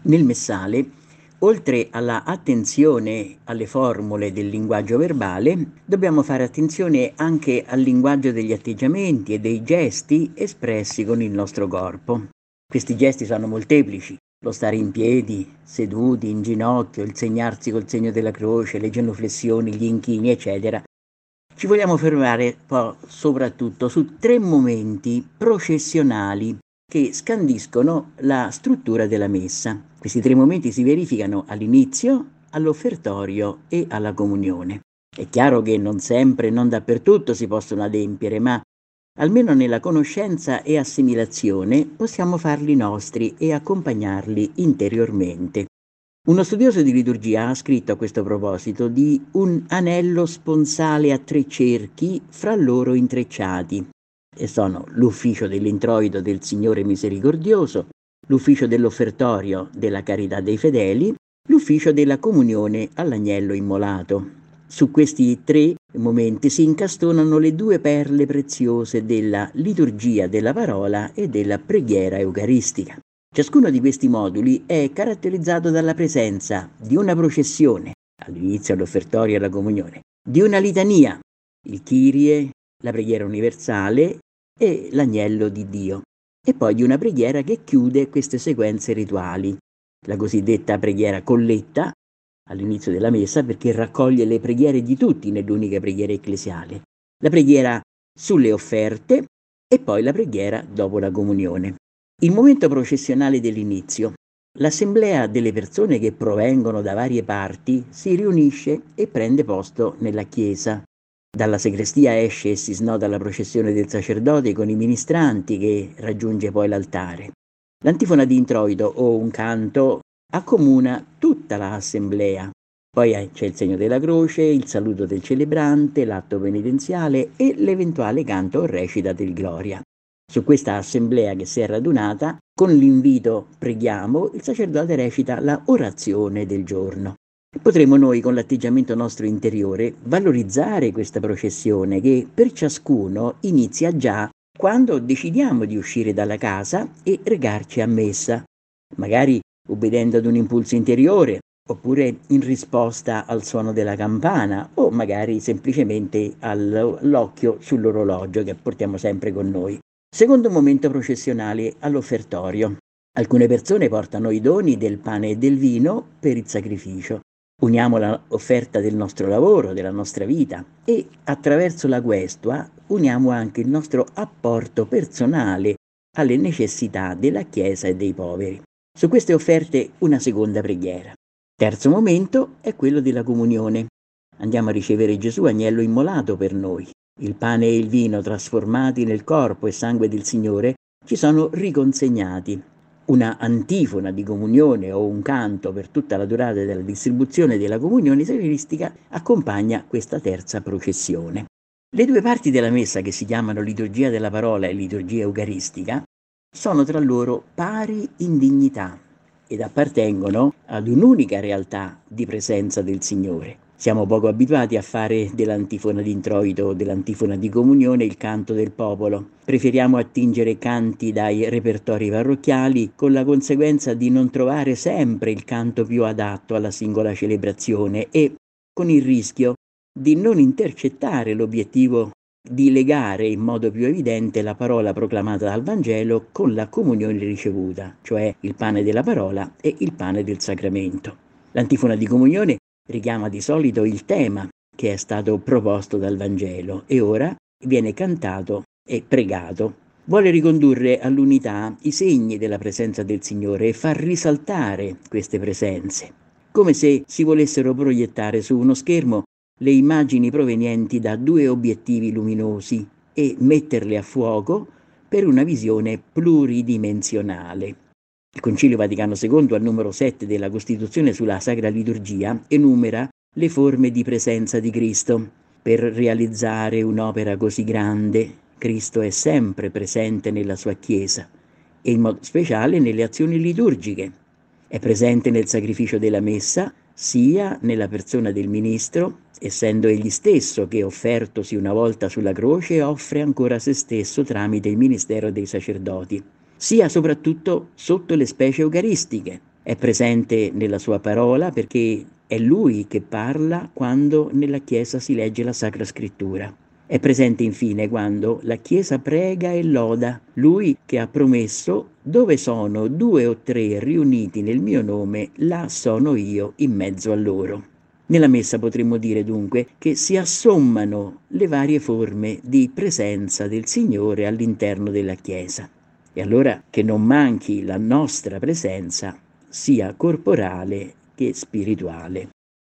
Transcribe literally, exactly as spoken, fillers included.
Nel messale, oltre alla attenzione alle formule del linguaggio verbale, dobbiamo fare attenzione anche al linguaggio degli atteggiamenti e dei gesti espressi con il nostro corpo. Questi gesti sono molteplici: lo stare in piedi, seduti, in ginocchio, il segnarsi col segno della croce, le genuflessioni, gli inchini, eccetera. Ci vogliamo fermare poi soprattutto su tre momenti processionali che scandiscono la struttura della messa. Questi tre momenti si verificano all'inizio, all'offertorio e alla comunione. È chiaro che non sempre, non dappertutto si possono adempiere, ma almeno nella conoscenza e assimilazione possiamo farli nostri e accompagnarli interiormente. Uno studioso di liturgia ha scritto a questo proposito di un anello sponsale a tre cerchi fra loro intrecciati, e sono l'ufficio dell'introito del Signore misericordioso, l'ufficio dell'offertorio della carità dei fedeli, l'ufficio della comunione all'agnello immolato. Su questi tre momenti si incastonano le due perle preziose della liturgia della parola e della preghiera eucaristica. Ciascuno di questi moduli è caratterizzato dalla presenza di una processione, all'inizio l'offertorio e la comunione, di una litania, il Kyrie, la preghiera universale e l'agnello di Dio, e poi di una preghiera che chiude queste sequenze rituali, la cosiddetta preghiera colletta all'inizio della messa, perché raccoglie le preghiere di tutti nell'unica preghiera ecclesiale, la preghiera sulle offerte e poi la preghiera dopo la comunione. Il momento processionale dell'inizio. L'assemblea delle persone che provengono da varie parti si riunisce e prende posto nella chiesa. Dalla sagrestia esce e si snoda la processione del sacerdote con i ministranti che raggiunge poi l'altare. L'antifona di introito o un canto accomuna tutta l'assemblea. Poi c'è il segno della croce, il saluto del celebrante, l'atto penitenziale e l'eventuale canto o recita del Gloria. Su questa assemblea che si è radunata, con l'invito preghiamo, il sacerdote recita la orazione del giorno. Potremo noi, con l'atteggiamento nostro interiore, valorizzare questa processione che per ciascuno inizia già quando decidiamo di uscire dalla casa e recarci a messa, magari obbedendo ad un impulso interiore, oppure in risposta al suono della campana, o magari semplicemente all'occhio sull'orologio che portiamo sempre con noi. Secondo momento processionale, all'offertorio. Alcune persone portano i doni del pane e del vino per il sacrificio. Uniamo l'offerta del nostro lavoro, della nostra vita, e attraverso la questua uniamo anche il nostro apporto personale alle necessità della Chiesa e dei poveri. Su queste offerte una seconda preghiera. Terzo momento è quello della comunione. Andiamo a ricevere Gesù, agnello immolato per noi. Il pane e il vino, trasformati nel corpo e sangue del Signore, ci sono riconsegnati. Una antifona di comunione o un canto per tutta la durata della distribuzione della comunione eucaristica accompagna questa terza processione. Le due parti della messa, che si chiamano liturgia della parola e liturgia eucaristica, sono tra loro pari in dignità ed appartengono ad un'unica realtà di presenza del Signore. Siamo poco abituati a fare dell'antifona di introito o dell'antifona di comunione il canto del popolo. Preferiamo attingere canti dai repertori parrocchiali, con la conseguenza di non trovare sempre il canto più adatto alla singola celebrazione e con il rischio di non intercettare l'obiettivo di legare in modo più evidente la parola proclamata dal Vangelo con la comunione ricevuta, cioè il pane della parola e il pane del sacramento. L'antifona di comunione richiama di solito il tema che è stato proposto dal Vangelo e ora viene cantato e pregato. Vuole ricondurre all'unità i segni della presenza del Signore e far risaltare queste presenze, come se si volessero proiettare su uno schermo le immagini provenienti da due obiettivi luminosi e metterle a fuoco per una visione pluridimensionale. Il Concilio Vaticano secondo, al numero sette della Costituzione sulla Sacra Liturgia, enumera le forme di presenza di Cristo. Per realizzare un'opera così grande, Cristo è sempre presente nella sua Chiesa e in modo speciale nelle azioni liturgiche. È presente nel sacrificio della messa, sia nella persona del ministro, essendo egli stesso che, offertosi una volta sulla croce, offre ancora se stesso tramite il ministero dei sacerdoti, sia soprattutto sotto le specie eucaristiche, È presente nella sua parola perché è Lui che parla quando nella Chiesa si legge la Sacra Scrittura. È presente infine quando la Chiesa prega e loda Lui che ha promesso: dove sono due o tre riuniti nel mio nome, là sono io in mezzo a loro. Nella Messa potremmo dire dunque che si assommano le varie forme di presenza del Signore all'interno della Chiesa. E allora che non manchi la nostra presenza sia corporale che spirituale.